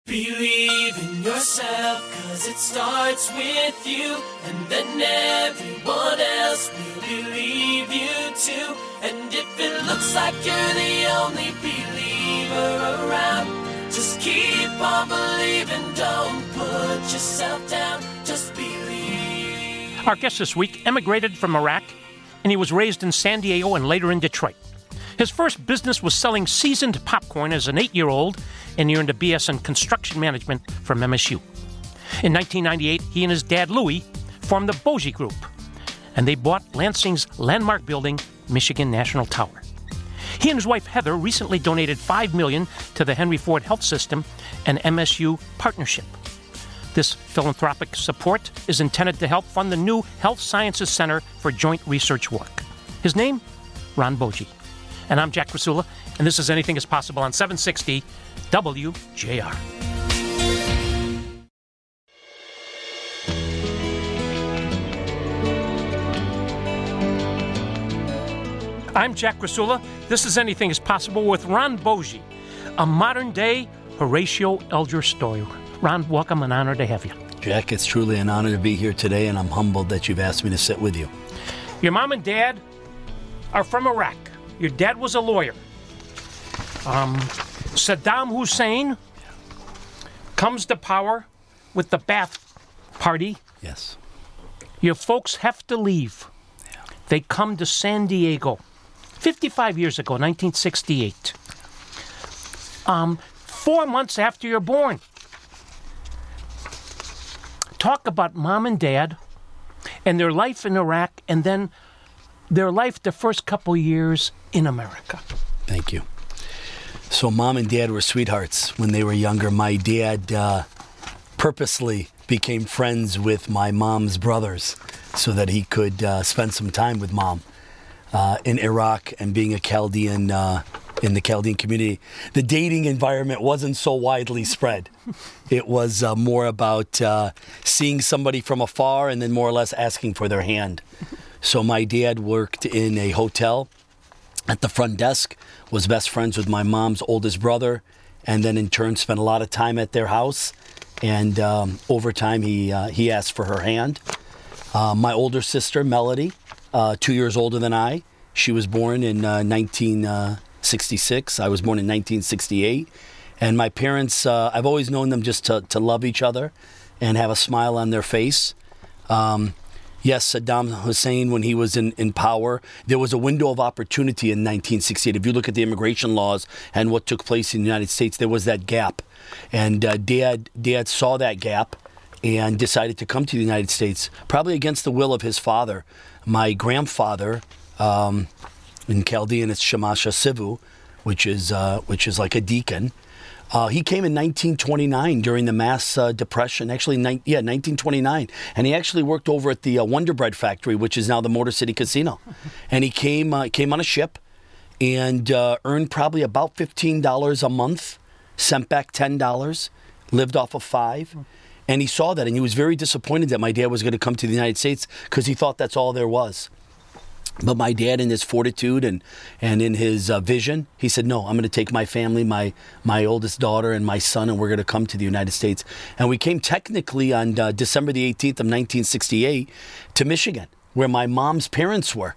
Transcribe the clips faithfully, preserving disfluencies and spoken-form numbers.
Believe in yourself, cause it starts with you, and then everyone else will believe you too. And if it looks like you're the only believer around, just keep on believing, don't put yourself down, just believe. Our guest this week emigrated from Iraq, and he was raised in San Diego and later in Detroit. His first business was selling seasoned popcorn as an eight-year-old, and he earned a B S in construction management from M S U. In nineteen ninety-eight, he and his dad, Louis, formed the Bogie Group, and they bought Lansing's landmark building, Michigan National Tower. He and his wife, Heather, recently donated five million dollars to the Henry Ford Health System and M S U partnership. This philanthropic support is intended to help fund the new Health Sciences Center for Joint Research Work. His name? Ron Bogie. And I'm Jack Krasula, and this is Anything is Possible on seven sixty W J R. I'm Jack Krasula. This is Anything is Possible with Ron Bogie, a modern-day Horatio Alger story. Ron, welcome, and honor to have you. Jack, it's truly an honor to be here today, and I'm humbled that you've asked me to sit with you. Your mom and dad are from Iraq. Your dad was a lawyer. Um, Saddam Hussein comes to power with the Ba'ath Party. Yes. Your folks have to leave. Yeah. They come to San Diego fifty-five years ago, nineteen sixty-eight. Um, four months after you're born. Talk about mom and dad and their life in Iraq, and then their life the first couple years in America. Thank you. So mom and dad were sweethearts when they were younger. My dad uh, purposely became friends with my mom's brothers so that he could uh, spend some time with mom uh, in Iraq, and being a Chaldean uh, in the Chaldean community. The dating environment wasn't so widely spread. It was uh, more about uh, seeing somebody from afar and then more or less asking for their hand. So my dad worked in a hotel at the front desk, was best friends with my mom's oldest brother, and then in turn spent a lot of time at their house. And um, over time, he uh, he asked for her hand. Uh, my older sister, Melody, uh, two years older than I, she was born in uh, nineteen sixty-six. I was born in nineteen sixty-eight. And my parents, uh, I've always known them just to, to love each other and have a smile on their face. Um, Yes, Saddam Hussein, when he was in, in power, there was a window of opportunity in nineteen sixty-eight. If you look at the immigration laws and what took place in the United States, there was that gap. And uh, Dad, Dad saw that gap and decided to come to the United States, probably against the will of his father. My grandfather, um, in Chaldean, it's Shamasha Sivu, which is uh, which is like a deacon. Uh, he came in nineteen twenty-nine during the mass uh, depression. Actually, ni- yeah, nineteen twenty-nine. And he actually worked over at the uh, Wonder Bread factory, which is now the Motor City Casino. And he came uh, came on a ship and uh, earned probably about fifteen dollars a month, sent back ten dollars, lived off of five. And he saw that, and he was very disappointed that my dad was going to come to the United States because he thought that's all there was. But my dad, in his fortitude and, and in his uh, vision, he said, no, I'm going to take my family, my my oldest daughter and my son, and we're going to come to the United States. And we came technically on uh, December the eighteenth of nineteen sixty-eight to Michigan, where my mom's parents were.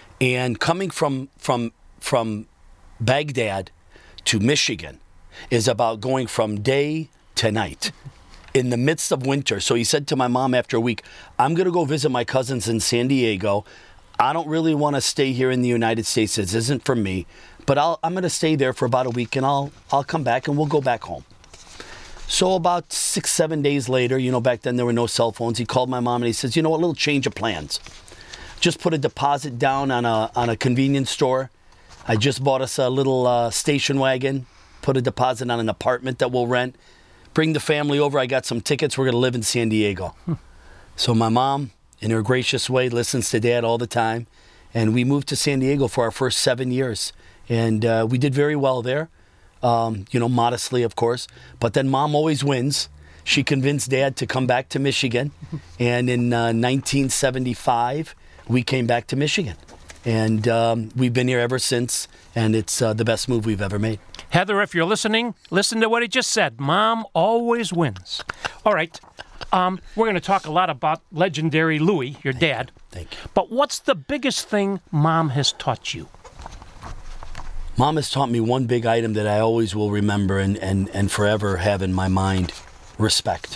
And coming from from from Baghdad to Michigan is about going from day to night in the midst of winter. So he said to my mom after a week, I'm going to go visit my cousins in San Diego. I don't really want to stay here in the United States. This isn't for me. But I'll, I'm going to stay there for about a week, and I'll I'll come back, and we'll go back home. So about six, seven days later, you know, back then there were no cell phones. He called my mom, and he says, you know what, a little change of plans. Just put a deposit down on a on a convenience store. I just bought us a little uh, station wagon. Put a deposit on an apartment that we'll rent. Bring the family over. I got some tickets. We're going to live in San Diego. Hmm. So my mom, in her gracious way, listens to Dad all the time. And we moved to San Diego for our first seven years. And uh, we did very well there, um, you know, modestly, of course. But then Mom always wins. She convinced Dad to come back to Michigan. And in uh, nineteen seventy-five, we came back to Michigan. And um, we've been here ever since, and it's uh, the best move we've ever made. Heather, if you're listening, listen to what he just said. Mom always wins. All right. Um, we're going to talk a lot about legendary Louie, your Thank dad. You. Thank you. But what's the biggest thing Mom has taught you? Mom has taught me one big item that I always will remember and, and, and forever have in my mind. Respect.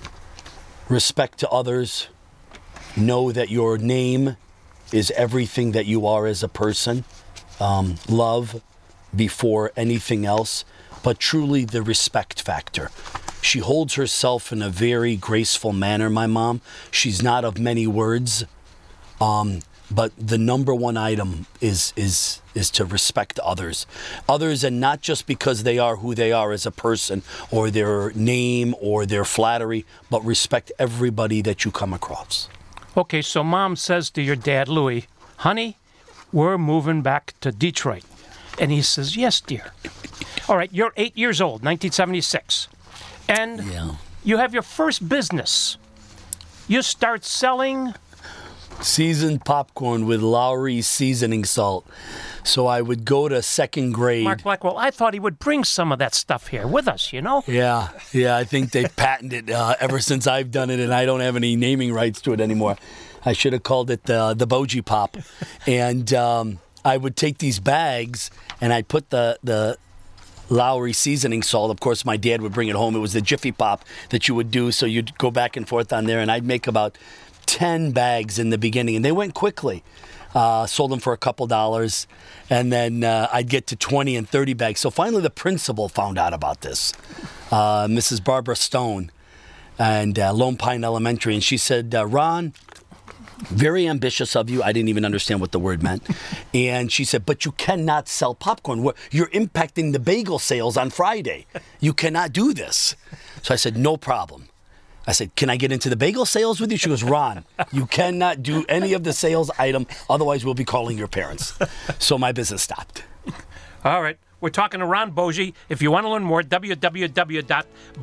Respect to others. Know that your name is everything that you are as a person. Um, love before anything else, but truly the respect factor. She holds herself in a very graceful manner, my mom. She's not of many words, um, but the number one item is is is to respect others. Others, and not just because they are who they are as a person or their name or their flattery, but respect everybody that you come across. Okay, so Mom says to your dad, Louie, honey, we're moving back to Detroit. And he says, yes, dear. All right, you're eight years old, nineteen seventy-six. And yeah. you have your first business. You start selling... seasoned popcorn with Lowry's seasoning salt. So I would go to second grade. Mark Blackwell, I thought he would bring some of that stuff here with us, you know? Yeah, yeah, I think they've patented it uh, ever since I've done it, and I don't have any naming rights to it anymore. I should have called it the, the Boji Pop. And um, I would take these bags, and I'd put the... the Lowry seasoning salt. Of course, my dad would bring it home. It was the Jiffy Pop that you would do, so you'd go back and forth on there, and I'd make about ten bags in the beginning, and they went quickly. Uh, sold them for a couple dollars, and then uh, I'd get to twenty and thirty bags. So finally the principal found out about this, uh, Missus Barbara Stone, and uh, Lone Pine Elementary, and she said, uh, Ron, very ambitious of you. I didn't even understand what the word meant. And she said, but you cannot sell popcorn. You're impacting the bagel sales on Friday. You cannot do this. So I said, no problem. I said, can I get into the bagel sales with you? She goes, Ron, you cannot do any of the sales item. Otherwise, we'll be calling your parents. So my business stopped. All right. We're talking to Ron Boji. If you want to learn more, w w w dot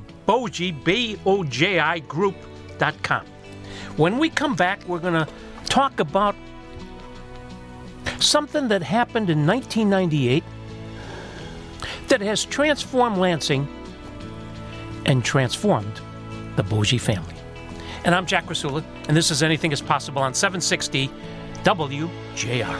boji group dot com. When we come back, we're going to talk about something that happened in nineteen ninety-eight that has transformed Lansing and transformed the Boji family. And I'm Jack Rasula, and this is Anything is Possible on seven sixty W J R.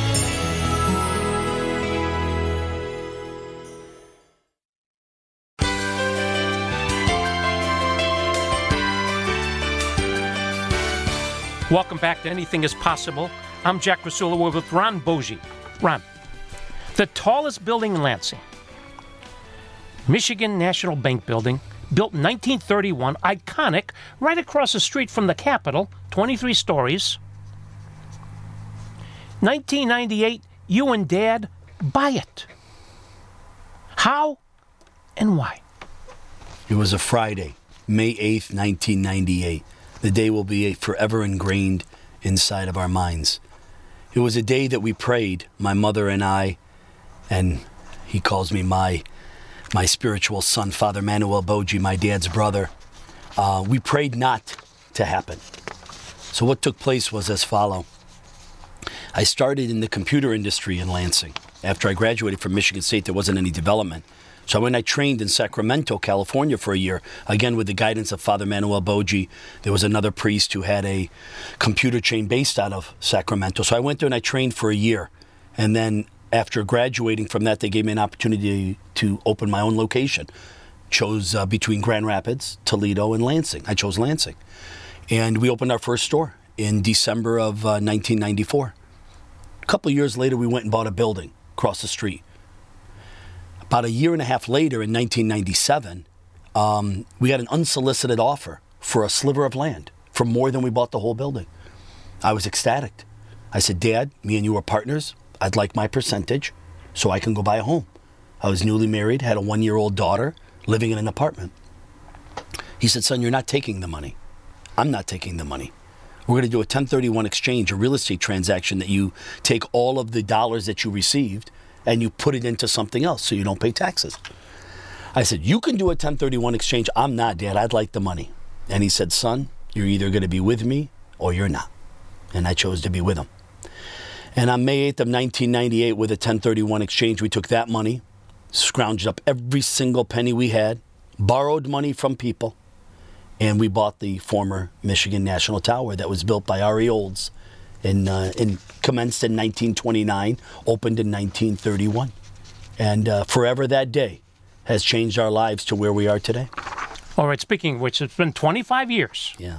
Welcome back to Anything is Possible. I'm Jack Rasula. We're with Ron Boji. Ron, the tallest building in Lansing, Michigan National Bank Building, built in nineteen thirty-one, iconic, right across the street from the Capitol, twenty-three stories. nineteen ninety-eight, you and Dad buy it. How and why? It was a Friday, May eighth, nineteen ninety-eight. The day will be forever ingrained inside of our minds. It was a day that we prayed, my mother and I, and he calls me my my spiritual son, Father Manuel Boji, my dad's brother. Uh, we prayed not to happen. So what took place was as follow. I started in the computer industry in Lansing. After I graduated from Michigan State, there wasn't any development. So when I trained in Sacramento, California for a year, again with the guidance of Father Manuel Boji, there was another priest who had a computer chain based out of Sacramento. So I went there and I trained for a year. And then after graduating from that, they gave me an opportunity to open my own location. Chose uh, between Grand Rapids, Toledo, and Lansing. I chose Lansing. And we opened our first store in December of uh, nineteen ninety-four. A couple of years later, we went and bought a building across the street. About a year and a half later, in nineteen ninety-seven, um, we got an unsolicited offer for a sliver of land for more than we bought the whole building. I was ecstatic. I said, Dad, me and you are partners. I'd like my percentage so I can go buy a home. I was newly married, had a one-year-old daughter, living in an apartment. He said, son, you're not taking the money. I'm not taking the money. We're going to do a ten thirty-one exchange, a real estate transaction that you take all of the dollars that you received and you put it into something else so you don't pay taxes. I said, you can do a ten thirty-one exchange. I'm not, Dad. I'd like the money. And he said, son, you're either going to be with me or you're not. And I chose to be with him. And on May eighth of nineteen ninety-eight, with a ten thirty-one exchange, we took that money, scrounged up every single penny we had, borrowed money from people, and we bought the former Michigan National Tower that was built by R E Olds and, uh, and commenced in nineteen twenty-nine, opened in nineteen thirty-one. And uh, forever that day has changed our lives to where we are today. All right, speaking of which, it's been twenty-five years. Yeah.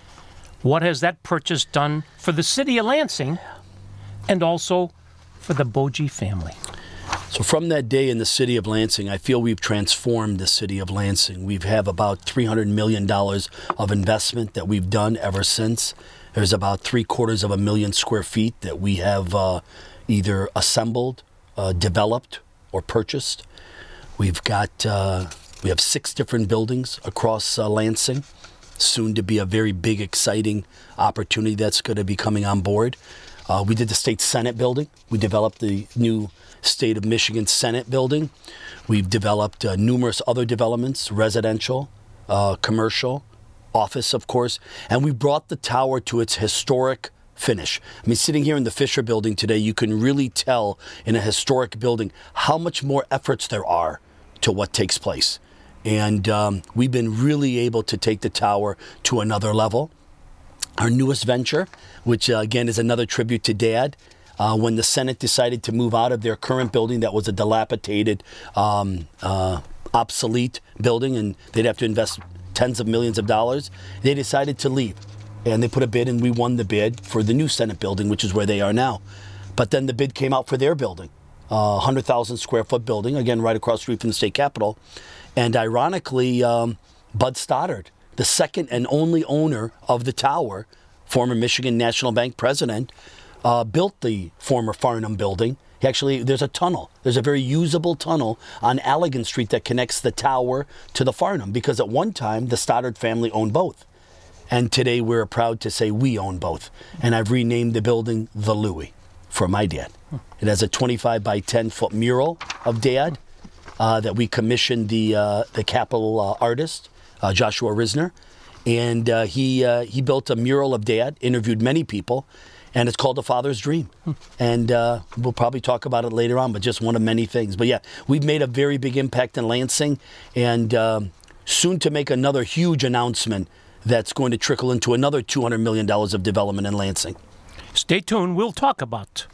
What has that purchase done for the city of Lansing and also for the Boji family? So from that day in the city of Lansing, I feel we've transformed the city of Lansing. We have about three hundred million dollars of investment that we've done ever since. There's about three quarters of a million square feet that we have uh, either assembled, uh, developed, or purchased. We've got, uh, we have six different buildings across uh, Lansing. Soon to be a very big, exciting opportunity that's going to be coming on board. Uh, we did the State Senate building. We developed the new State of Michigan Senate building. We've developed uh, numerous other developments, residential, uh, commercial, office, of course. And we brought the tower to its historic finish. I mean, sitting here in the Fisher building today, you can really tell in a historic building how much more efforts there are to what takes place. And um, we've been really able to take the tower to another level. Our newest venture, which uh, again is another tribute to Dad, uh, when the Senate decided to move out of their current building that was a dilapidated, um, uh, obsolete building, and they'd have to invest tens of millions of dollars, they decided to leave. And they put a bid, and we won the bid for the new Senate building, which is where they are now. But then the bid came out for their building, a uh, one hundred thousand square foot building, again, right across the street from the state capitol. And ironically, um, Bud Stoddard, the second and only owner of the tower, former Michigan National Bank president, uh, built the former Farnham building. He actually, there's a tunnel. There's a very usable tunnel on Allegan Street that connects the tower to the Farnham, because at one time, the Stoddard family owned both. And today, we're proud to say we own both. And I've renamed the building the Louis for my dad. It has a twenty-five by ten foot mural of Dad. Uh, that we commissioned the uh, the Capitol uh, artist, uh, Joshua Risner, and uh, he uh, he built a mural of Dad, interviewed many people, and it's called A Father's Dream. Hmm. And uh, we'll probably talk about it later on, but just one of many things. But yeah, we've made a very big impact in Lansing, and um, soon to make another huge announcement that's going to trickle into another two hundred million dollars of development in Lansing. Stay tuned. We'll talk about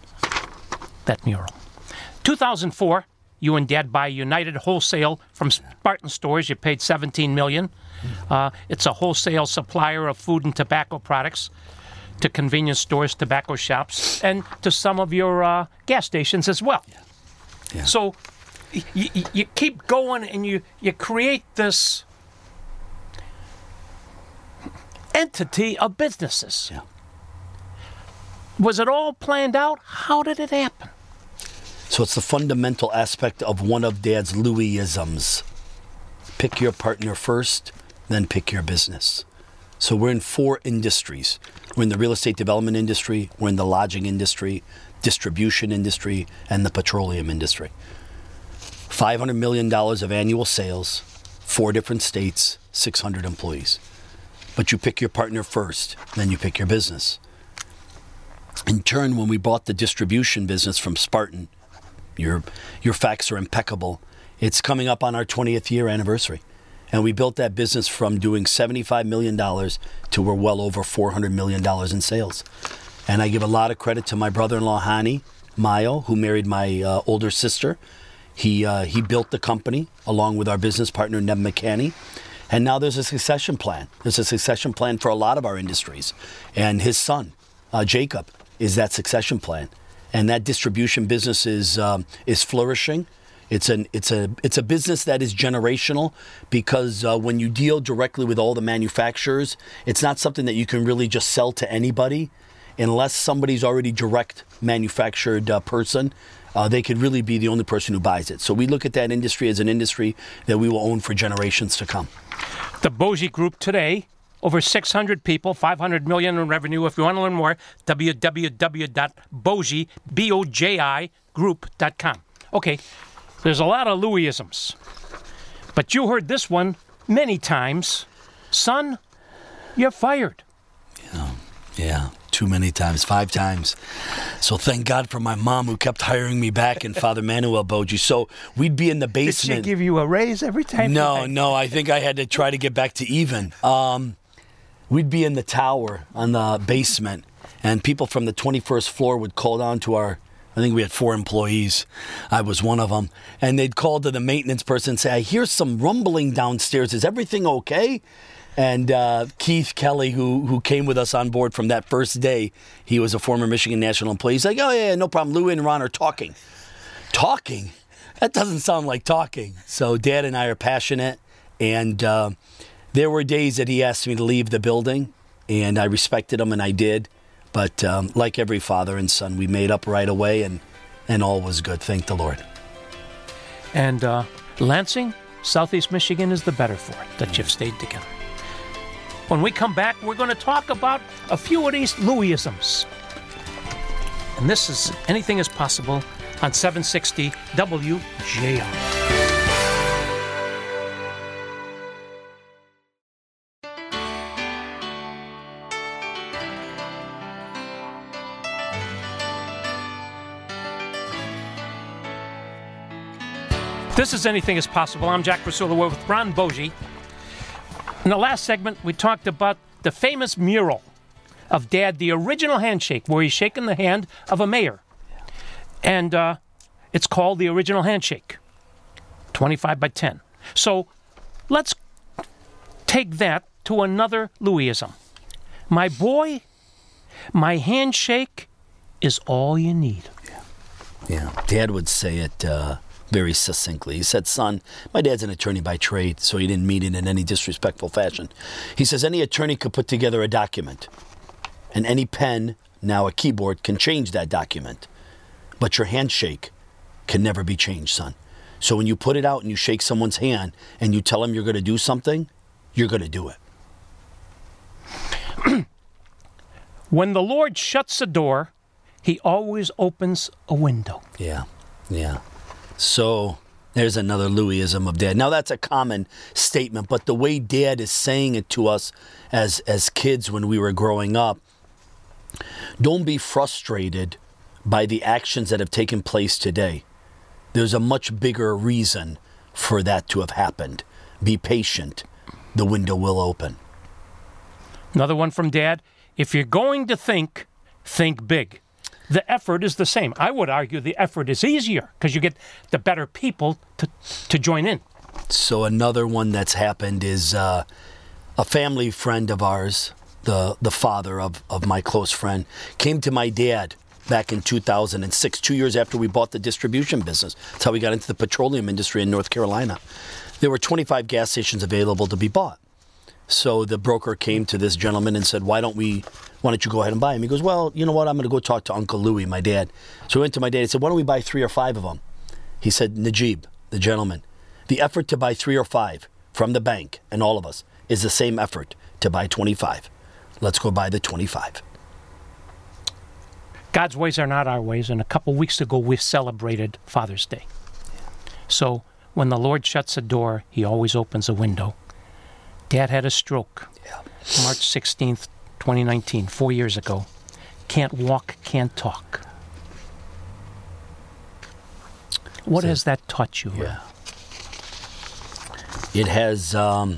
that mural. two thousand four. You and Dad buy United Wholesale from Spartan Stores. You paid seventeen million dollars. Uh, it's a wholesale supplier of food and tobacco products to convenience stores, tobacco shops, and to some of your uh, gas stations as well. Yeah. Yeah. So y- y- you keep going, and you, you create this entity of businesses. Yeah. Was it all planned out? How did it happen? So it's the fundamental aspect of one of Dad's Louis-isms. Pick your partner first, then pick your business. So we're in four industries. We're in the real estate development industry, we're in the lodging industry, distribution industry, and the petroleum industry. five hundred million dollars of annual sales, four different states, six hundred employees. But you pick your partner first, then you pick your business. In turn, when we bought the distribution business from Spartan, Your your facts are impeccable. It's coming up on our twentieth year anniversary. And we built that business from doing seventy-five million dollars to we're well over four hundred million dollars in sales. And I give a lot of credit to my brother-in-law, Hani Mayo, who married my uh, older sister. He uh, he built the company along with our business partner, Neb McCanney. And now there's a succession plan. There's a succession plan for a lot of our industries. And his son, uh, Jacob, is that succession plan. And that distribution business is um, is flourishing. It's an it's a it's a business that is generational, because uh, when you deal directly with all the manufacturers, it's not something that you can really just sell to anybody, unless somebody's already direct manufactured uh, person. Uh, they could really be the only person who buys it. So we look at that industry as an industry that we will own for generations to come. The Boji Group today. Over six hundred people, five hundred million dollars in revenue. If you want to learn more, w w w dot boji, B O J I, group dot com. Okay, there's a lot of Louis-isms, but you heard this one many times. Son, you're fired. Yeah, yeah. too many times, five times. So thank God for my mom who kept hiring me back and Father Manuel Boji. So we'd be in the basement. Did she give you a raise every time? No, no. I think I had to try to get back to even. Um, we'd be in the tower on the basement, and people from the twenty-first floor would call down to our, I think we had four employees. I was one of them. And they'd call to the maintenance person and say, I hear some rumbling downstairs. Is everything okay? And uh, Keith Kelly, who who came with us on board from that first day, he was a former Michigan National employee. He's like, oh, yeah, no problem. Lou and Ron are talking. Talking? That doesn't sound like talking. So Dad and I are passionate. And uh, there were days that he asked me to leave the building, and I respected him, and I did. But um, like every father and son, we made up right away, and, and all was good. Thank the Lord. And uh, Lansing, Southeast Michigan is the better for it that you've stayed together. When we come back, we're going to talk about a few of these Louisisms. And this is Anything is Possible on seven sixty W J R. This is Anything is Possible. I'm Jack Rasula with Ron Boji. In the last segment, we talked about the famous mural of Dad, the original handshake, where he's shaking the hand of a mayor. And uh, it's called the original handshake, twenty-five by ten. So let's take that to another Louisism. My boy, my handshake is all you need. Yeah, yeah. Dad would say it uh, very succinctly. He said, son, my dad's an attorney by trade, so he didn't mean it in any disrespectful fashion. He says, any attorney could put together a document, and any pen, now a keyboard, can change that document. But your handshake can never be changed, son. So when you put it out and you shake someone's hand and you tell them you're going to do something, you're going to do it. When the Lord shuts a door, he always opens a window. Yeah, yeah. So there's another Louisism of Dad. Now that's a common statement, but the way Dad is saying it to us as as kids when we were growing up, don't be frustrated by the actions that have taken place today. There's a much bigger reason for that to have happened. Be patient. The window will open. Another one from Dad. If you're going to think, think big. The effort is the same. I would argue the effort is easier because you get the better people to to join in. So another one that's happened is uh, a family friend of ours, the the father of, of my close friend, came to my dad back in two thousand six, two years after we bought the distribution business. That's how we got into the petroleum industry in North Carolina. There were twenty-five gas stations available to be bought. So the broker came to this gentleman and said, why don't we, why don't you go ahead and buy him? He goes, well, you know what? I'm going to go talk to Uncle Louie, my dad. So we went to my dad and said, why don't we buy three or five of them? He said, Najib, the gentleman, the effort to buy three or five from the bank and all of us is the same effort to buy twenty-five. Let's go buy the twenty-five. God's ways are not our ways. And a couple weeks ago, we celebrated Father's Day. So when the Lord shuts a door, he always opens a window. Dad had a stroke, yeah. March sixteenth, twenty nineteen, four years ago. Can't walk, can't talk. What so, has that taught you? Yeah. It has, um,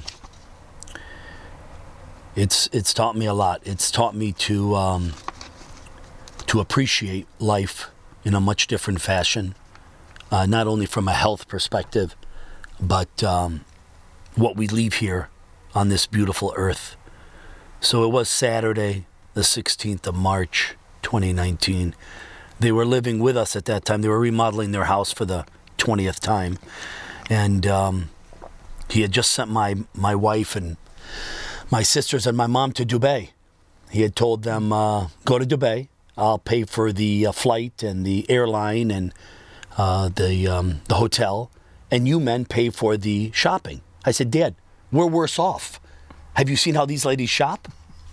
it's it's taught me a lot. It's taught me to um, to appreciate life in a much different fashion, uh, not only from a health perspective, but um, what we leave here on this beautiful earth. So it was Saturday, the sixteenth of March, twenty nineteen. They were living with us at that time. They were remodeling their house for the twentieth time. And um, he had just sent my, my wife and my sisters and my mom to Dubai. He had told them, uh, go to Dubai. I'll pay for the uh, flight and the airline and uh, the um, the hotel. And you men pay for the shopping. I said, Dad, we're worse off. Have you seen how these ladies shop?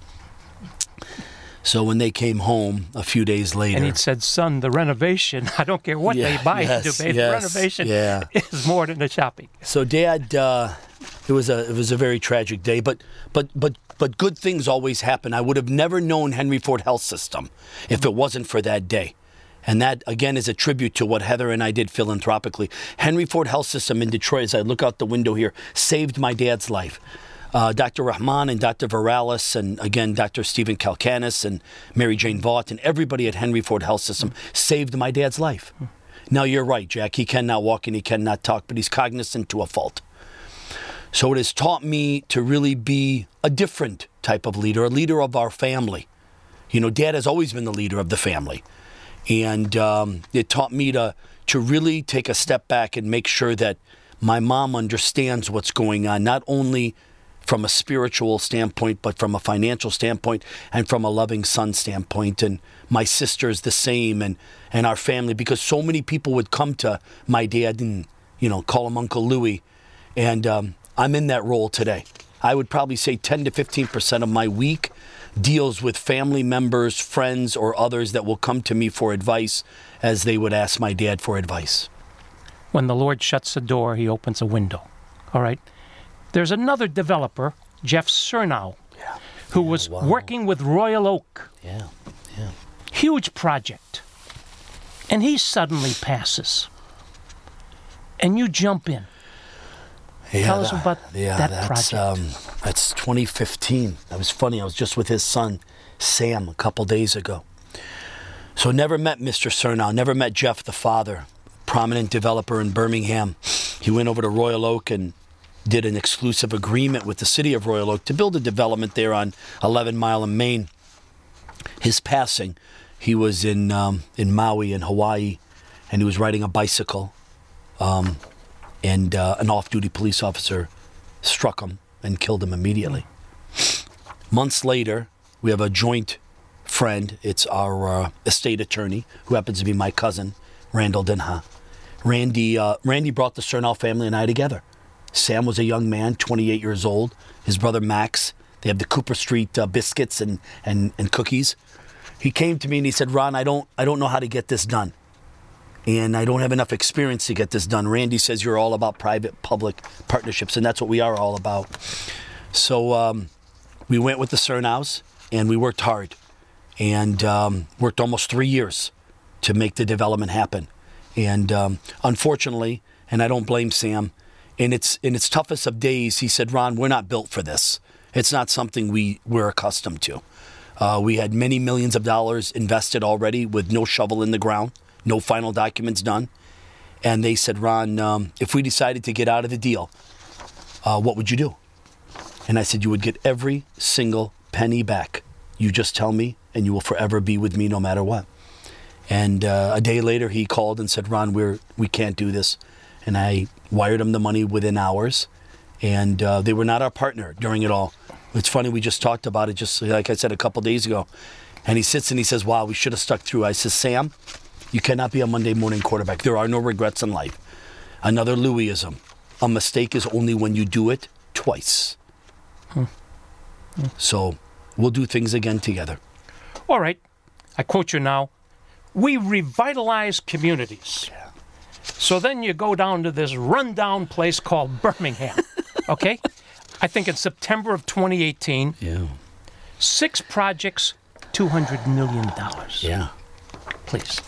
So when they came home a few days later... And he said, son, the renovation, I don't care what yeah, they buy yes, in Dubai, yes, the renovation yeah. is more than the shopping. So Dad, uh, It was a it was a very tragic day, but but but but good things always happen. I would have never known Henry Ford Health System if it wasn't for that day. And that, again, is a tribute to what Heather and I did philanthropically. Henry Ford Health System in Detroit, as I look out the window here, saved my dad's life. Uh, Doctor Rahman and Doctor Viralis and, again, Doctor Stephen Kalkanis and Mary Jane Vaught and everybody at Henry Ford Health System saved my dad's life. Now, you're right, Jack. He cannot walk and he cannot talk, but he's cognizant to a fault. So it has taught me to really be a different type of leader, a leader of our family. You know, Dad has always been the leader of the family. And um, it taught me to to really take a step back and make sure that my mom understands what's going on, not only from a spiritual standpoint, but from a financial standpoint and from a loving son standpoint. And my sister's the same, and, and our family, because so many people would come to my dad and, you know, call him Uncle Louie. And um, I'm in that role today. I would probably say ten to fifteen percent of my week deals with family members, friends, or others that will come to me for advice as they would ask my dad for advice. When the Lord shuts a door, he opens a window. All right? There's another developer, Jeff Cernow, Yeah. who Yeah, was wow. working with Royal Oak. Yeah, yeah. Huge project. And he suddenly passes. And you jump in. Yeah, Tell us that- about yeah, that that's, project. Um, that's twenty fifteen. That was funny. I was just with his son, Sam, a couple days ago. So never met Mister Cernow, never met Jeff, the father, prominent developer in Birmingham. He went over to Royal Oak and did an exclusive agreement with the city of Royal Oak to build a development there on eleven Mile in Maine. His passing, he was in um, in Maui in Hawaii, and he was riding a bicycle. Um, and uh, an off-duty police officer struck him and killed him immediately. Months later, we have a joint friend. It's our uh, estate attorney, who happens to be my cousin, Randall Denha. Randy, uh, Randy brought the Cernow family and I together. Sam was a young man, twenty-eight years old. His brother Max, they have the Cooper Street uh, biscuits and, and, and cookies. He came to me and he said, Ron, I don't, I don't know how to get this done. And I don't have enough experience to get this done. Randy says you're all about private-public partnerships, and that's what we are all about. So um, we went with the Cernows, and we worked hard, and um, worked almost three years to make the development happen. And um, unfortunately, and I don't blame Sam, in its in its toughest of days, he said, Ron, we're not built for this. It's not something we, we're accustomed to. Uh, we had many millions of dollars invested already with no shovel in the ground. No final documents done. And they said, Ron, um, if we decided to get out of the deal, uh, what would you do? And I said, you would get every single penny back. You just tell me, and you will forever be with me no matter what. And uh, a day later, he called and said, Ron, we're, we can't do this. And I wired him the money within hours. And uh, they were not our partner during it all. It's funny, we just talked about it, just like I said, a couple days ago. And he sits and he says, wow, we should have stuck through. I said, Sam, you cannot be a Monday morning quarterback. There are no regrets in life. Another Louisism. A mistake is only when you do it twice. Hmm. Hmm. So we'll do things again together. All right. I quote you now. We revitalize communities. Yeah. So then you go down to this rundown place called Birmingham. Okay? I think in September of twenty eighteen, Yeah. six projects, two hundred million dollars. Yeah. Please.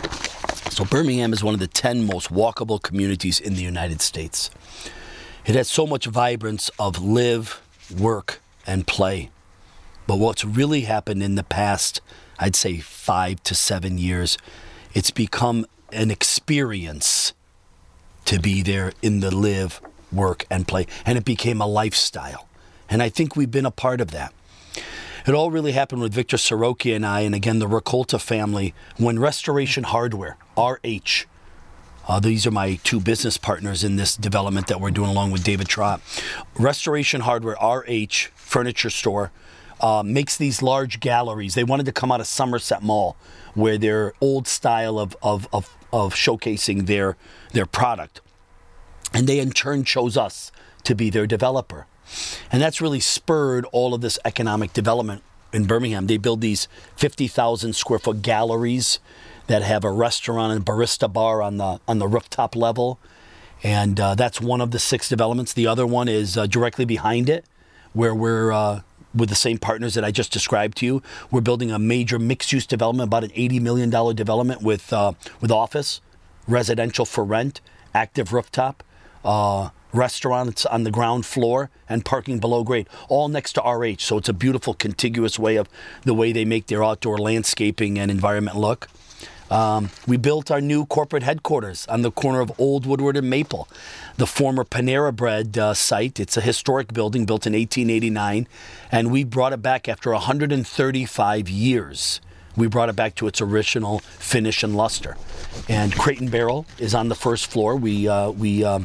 So Birmingham is one of the ten most walkable communities in the United States. It has so much vibrance of live, work, and play. But what's really happened in the past, I'd say five to seven years, it's become an experience to be there in the live, work, and play. And it became a lifestyle. And I think we've been a part of that. It all really happened with Victor Soroki and I, and again, the Rakolta family, when Restoration Hardware, R H, uh, these are my two business partners in this development that we're doing along with David Trott. Restoration Hardware, R H, furniture store, uh, makes these large galleries. They wanted to come out of Somerset Mall, where their old style of, of, of, of showcasing their, their product. And they in turn chose us to be their developer. And that's really spurred all of this economic development in Birmingham. They build these fifty thousand square foot galleries that have a restaurant and barista bar on the on the rooftop level. And uh, that's one of the six developments. The other one is uh, directly behind it, where we're, uh, with the same partners that I just described to you, we're building a major mixed-use development, about an eighty million dollars development with uh, with office, residential for rent, active rooftop, uh, restaurants on the ground floor, and parking below grade, all next to R H. So it's a beautiful, contiguous way of the way they make their outdoor landscaping and environment look. Um, we built our new corporate headquarters on the corner of Old Woodward and Maple, the former Panera Bread uh, site. It's a historic building built in eighteen eighty-nine, and we brought it back after one hundred thirty-five years. We brought it back to its original finish and luster. And Crate and Barrel is on the first floor. We uh, we um,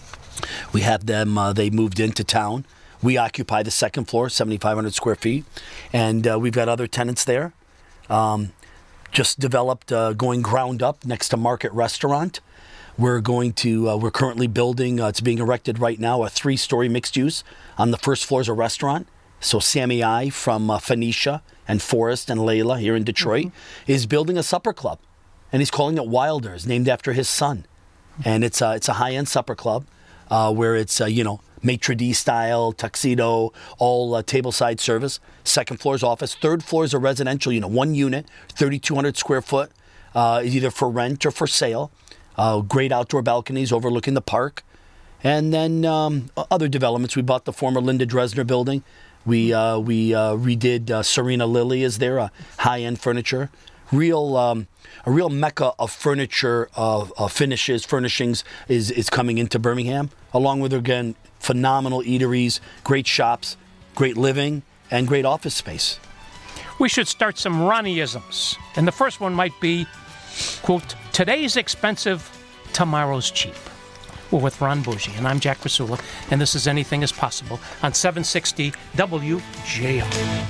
we have them. Uh, they moved into town. We occupy the second floor, seventy-five hundred square feet, and uh, we've got other tenants there. Um, just developed, uh, going ground up next to Market Restaurant. We're going to. Uh, we're currently building. Uh, it's being erected right now. A three-story mixed use. On the first floor is a restaurant. So Sammy I from uh, Phoenicia and Forrest and Layla here in Detroit mm-hmm. is building a supper club, and he's calling it Wilders, named after his son. And it's a it's a high-end supper club uh, where it's uh, you know maitre d' style, tuxedo, all uh, tableside service. Second floor is office. Third floor is a residential unit, one unit, thirty-two hundred square foot, uh, either for rent or for sale. Uh, great outdoor balconies overlooking the park. And then um, other developments. We bought the former Linda Dresner building. We uh, we uh, redid uh, Serena Lily is there, uh, high-end furniture. Real um, a real mecca of furniture uh, uh, finishes, furnishings is, is coming into Birmingham, along with, again, phenomenal eateries, great shops, great living, and great office space. We should start some Ronnieisms. And the first one might be, quote, today's expensive, tomorrow's cheap. We're with Ron Bougie, and I'm Jack Rasula, and this is Anything is Possible on seven sixty W J R.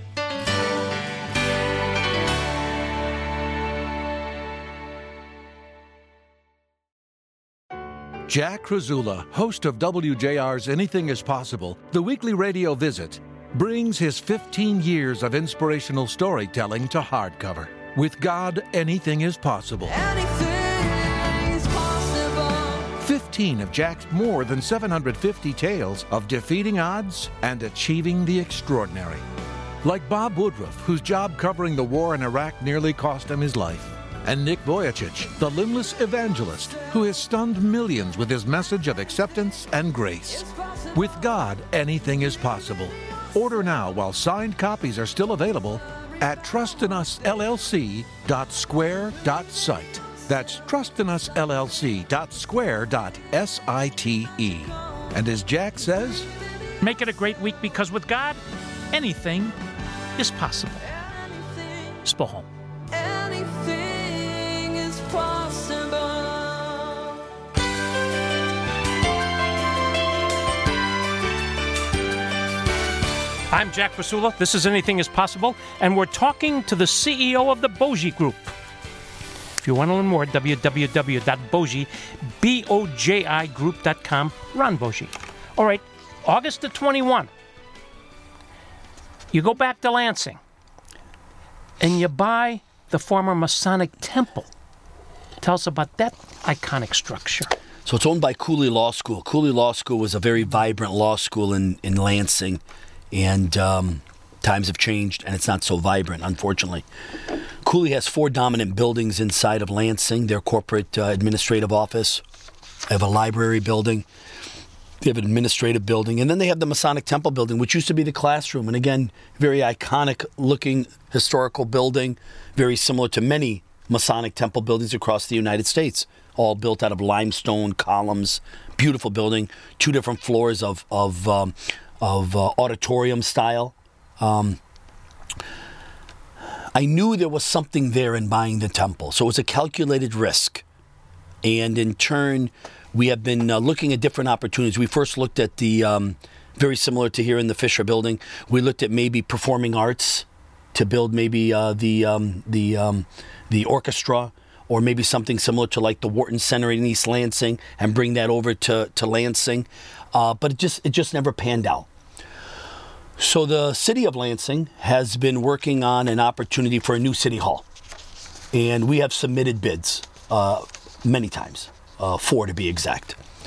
Jack Rasula, host of W J R's Anything is Possible, the weekly radio visit, brings his fifteen years of inspirational storytelling to hardcover. With God, anything is possible. Anything is possible. fifteen of Jack's more than seven hundred fifty tales of defeating odds and achieving the extraordinary. Like Bob Woodruff, whose job covering the war in Iraq nearly cost him his life. And Nick Vujicic, the limbless evangelist who has stunned millions with his message of acceptance and grace. With God, anything is possible. Order now while signed copies are still available at trust in us L L C dot square dot site. That's trust in us L L C dot square dot site. And as Jack says, make it a great week, because with God, anything is possible. Spohom. Anything is possible. I'm Jack Rasula. This is Anything is Possible, and we're talking to the C E O of the Bougie Group. If you want to learn more, w w w dot boji group dot com. Ron Bougie. All right, August the twenty-first. You go back to Lansing, and you buy the former Masonic Temple. Tell us about that iconic structure. So it's owned by Cooley Law School. Cooley Law School was a very vibrant law school in, in Lansing, and um, times have changed, and it's not so vibrant, unfortunately. Cooley has four dominant buildings inside of Lansing. Their corporate uh, administrative office. They have a library building. They have an administrative building. And then they have the Masonic Temple building, which used to be the classroom. And again, very iconic-looking historical building, very similar to many Masonic Temple buildings across the United States, all built out of limestone columns. Beautiful building, two different floors of of um, of uh, auditorium style. Um, I knew there was something there in buying the temple, so it was a calculated risk. And in turn, we have been uh, looking at different opportunities. We first looked at the, um, very similar to here in the Fisher Building, we looked at maybe performing arts to build maybe uh, the um, the um, the orchestra, or maybe something similar to like the Wharton Center in East Lansing, and bring that over to, to Lansing. Uh, but it just it just never panned out. So the city of Lansing has been working on an opportunity for a new city hall. And we have submitted bids uh, many times, uh, four to be exact.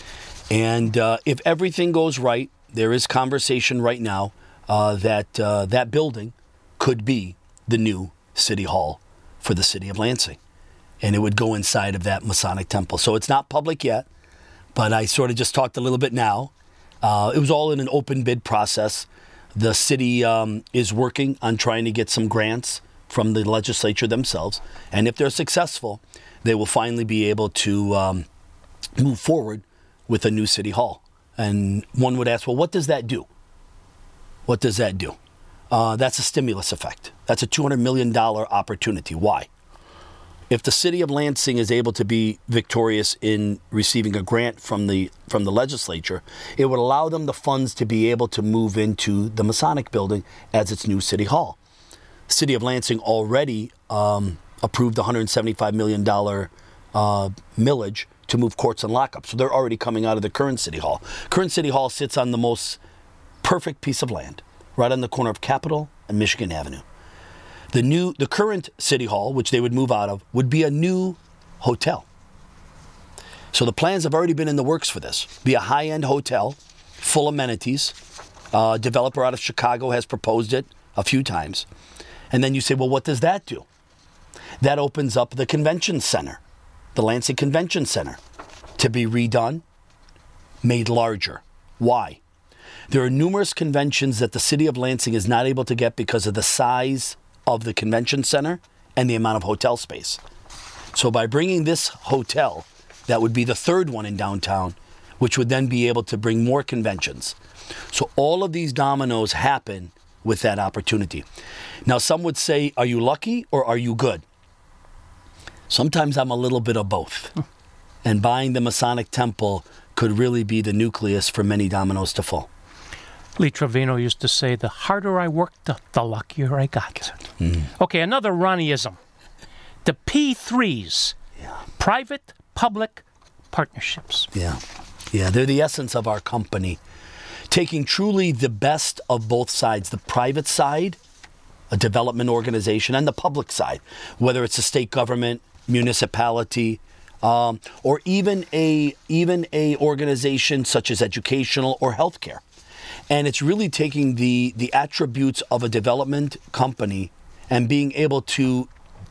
And uh, if everything goes right, there is conversation right now uh, that uh, that building could be the new City Hall for the city of Lansing. And it would go inside of that Masonic temple. So it's not public yet, but I sort of just talked a little bit now. Uh, it was all in an open bid process. The city um, is working on trying to get some grants from the legislature themselves. And if they're successful, they will finally be able to um, move forward with a new city hall. And one would ask, well, what does that do? What does that do? Uh, that's a stimulus effect. That's a two hundred million dollars opportunity. Why? If the city of Lansing is able to be victorious in receiving a grant from the from the legislature, it would allow them the funds to be able to move into the Masonic building as its new city hall. City of Lansing already um, approved a one hundred seventy-five million dollars uh, millage to move courts and lockups. So they're already coming out of the current city hall. Current city hall sits on the most perfect piece of land, right on the corner of Capitol and Michigan Avenue. The new, the current city hall, which they would move out of, would be a new hotel. So the plans have already been in the works for this. Be a high-end hotel, full amenities. Uh, developer out of Chicago has proposed it a few times. And then you say, well, what does that do? That opens up the convention center, the Lansing Convention Center, to be redone, made larger. Why? There are numerous conventions that the city of Lansing is not able to get because of the size of the convention center and the amount of hotel space. So by bringing this hotel, that would be the third one in downtown, which would then be able to bring more conventions. So all of these dominoes happen with that opportunity. Now, some would say, are you lucky or are you good? Sometimes I'm a little bit of both. And buying the Masonic Temple could really be the nucleus for many dominoes to fall. Lee Trevino used to say, the harder I worked, the, the luckier I got. Mm. Okay, another Ronnieism. The P threes, yeah. Private-public partnerships. Yeah, yeah, they're the essence of our company. Taking truly the best of both sides, the private side, a development organization, and the public side, whether it's a state government, municipality, um, or even a even a organization such as educational or healthcare. And it's really taking the, the attributes of a development company and being able to,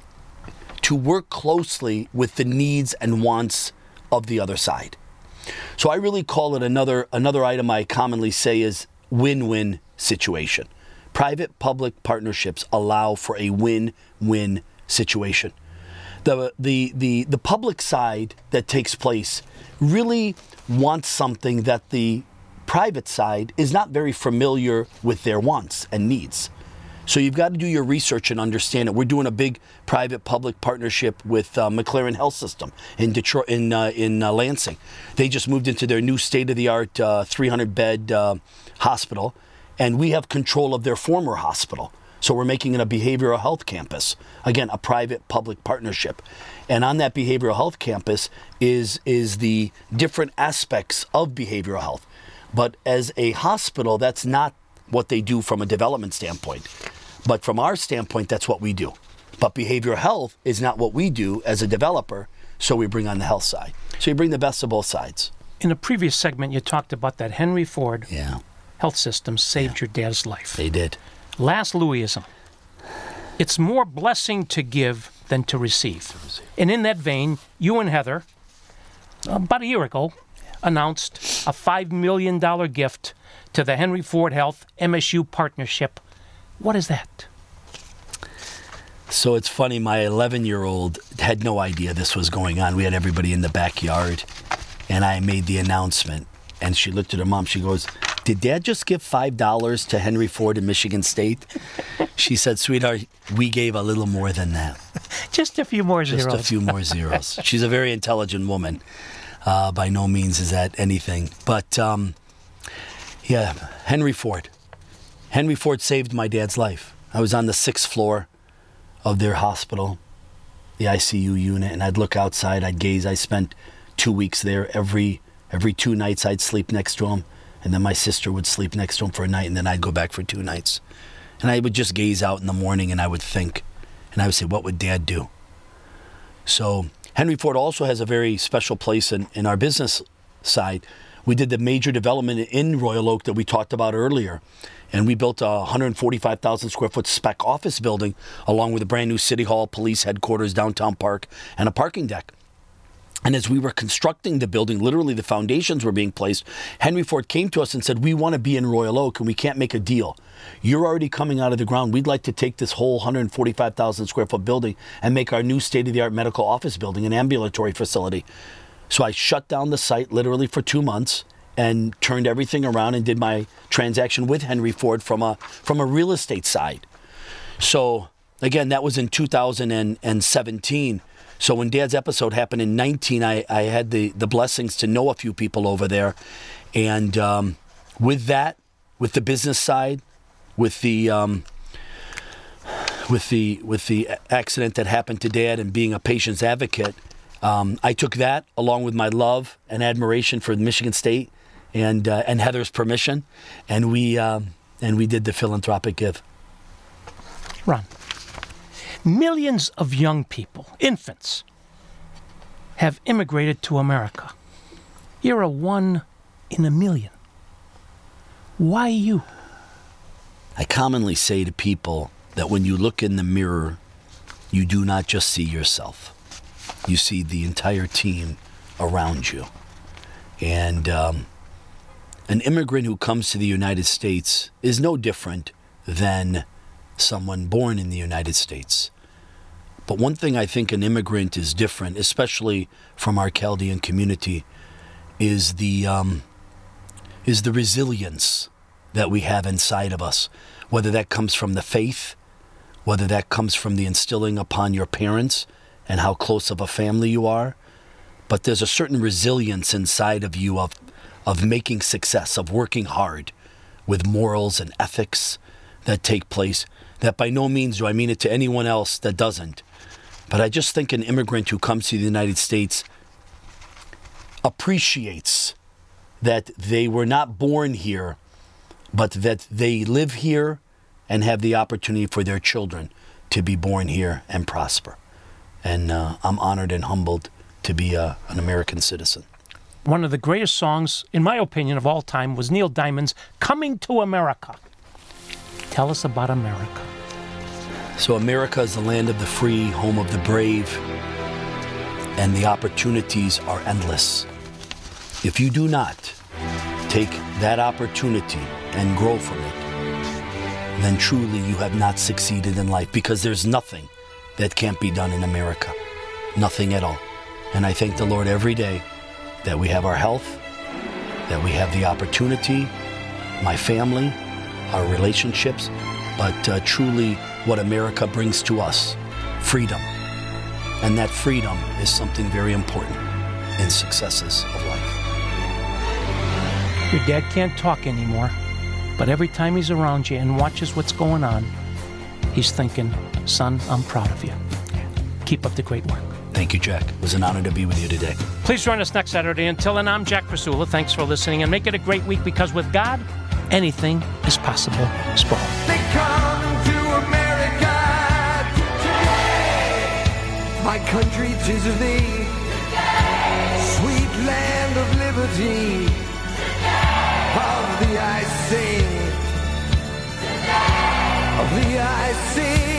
to work closely with the needs and wants of the other side. So I really call it another, another item I commonly say is win-win situation. Private-public partnerships allow for a win-win situation. The, the, the, the public side that takes place really wants something that the private side is not very familiar with their wants and needs. So you've got to do your research and understand it. We're doing a big private-public partnership with uh, McLaren Health System in Detroit, in uh, in uh, Lansing. They just moved into their new state-of-the-art uh, three hundred bed uh, hospital, and we have control of their former hospital. So we're making it a behavioral health campus. Again, a private-public partnership. And on that behavioral health campus is is the different aspects of behavioral health. But as a hospital, that's not what they do from a development standpoint. But from our standpoint, that's what we do. But behavioral health is not what we do as a developer, so we bring on the health side. So you bring the best of both sides. In a previous segment, you talked about that Henry Ford yeah. Health System saved yeah. your dad's life. They did. Last Louisism. It's more blessing to give than to receive. To receive. And in that vein, you and Heather, about a year ago, announced a five million dollars gift to the Henry Ford Health M S U partnership. What is that? So it's funny, my eleven-year-old had no idea this was going on. We had everybody in the backyard, and I made the announcement. And she looked at her mom. She goes, did Dad just give five dollars to Henry Ford in Michigan State? She said, sweetheart, we gave a little more than that. Just a few more zeros. Just a few more zeros. She's a very intelligent woman. Uh, by no means is that anything. But, um, yeah, Henry Ford. Henry Ford saved my dad's life. I was on the sixth floor of their hospital, the I C U unit, and I'd look outside, I'd gaze. I spent two weeks there. Every every two nights I'd sleep next to him, and then my sister would sleep next to him for a night, and then I'd go back for two nights. And I would just gaze out in the morning, and I would think, and I would say, what would Dad do? So Henry Ford also has a very special place in, in our business side. we did the major development in Royal Oak that we talked about earlier. And we built a one hundred forty-five thousand square foot spec office building along with a brand new city hall, police headquarters, downtown park, and a parking deck. And as we were constructing the building, literally the foundations were being placed, Henry Ford came to us and said, we want to be in Royal Oak and we can't make a deal. You're already coming out of the ground. We'd like to take this whole one hundred forty-five thousand square foot building and make our new state-of-the-art medical office building, an ambulatory facility. So I shut down the site literally for two months and turned everything around and did my transaction with Henry Ford from a from a real estate side. So again, that was in two thousand seventeen. So when Dad's episode happened in nineteen, I, I had the, the blessings to know a few people over there. And um, with that, with the business side, with the um, with the with the accident that happened to Dad and being a patient's advocate, um, I took that along with my love and admiration for Michigan State and uh, and Heather's permission, and we um, and we did the philanthropic give. Ron, millions of young people, infants, have immigrated to America. You're a one in a million. Why you? I commonly say to people that when you look in the mirror, you do not just see yourself. You see the entire team around you. And um, an immigrant who comes to the United States is no different than someone born in the United States. But one thing I think an immigrant is different, especially from our Chaldean community, is the um, is the resilience that we have inside of us, whether that comes from the faith, whether that comes from the instilling upon your parents and how close of a family you are. But there's a certain resilience inside of you of of making success, of working hard with morals and ethics that take place, that by no means do I mean it to anyone else that doesn't. But I just think an immigrant who comes to the United States appreciates that they were not born here, but that they live here and have the opportunity for their children to be born here and prosper. And uh, I'm honored and humbled to be a, an American citizen. One of the greatest songs, in my opinion, of all time was Neil Diamond's Coming to America. Tell us about America. So America is the land of the free, home of the brave, and the opportunities are endless. If you do not take that opportunity and grow from it, then truly you have not succeeded in life, because there's nothing that can't be done in America. Nothing at all. And I thank the Lord every day that we have our health, that we have the opportunity, my family, our relationships, but uh, truly what America brings to us, freedom. And that freedom is something very important in successes of life. Your dad can't talk anymore, but every time he's around you and watches what's going on, he's thinking, son, I'm proud of you. Keep up the great work. Thank you, Jack. It was an honor to be with you today. Please join us next Saturday. Until then, I'm Jack Krasula. Thanks for listening, and make it a great week, because with God, anything is possible. Sprawl. They come to America today. My country, 'tis of thee. Sweet land of liberty. Of thee I sing. Of thee I sing.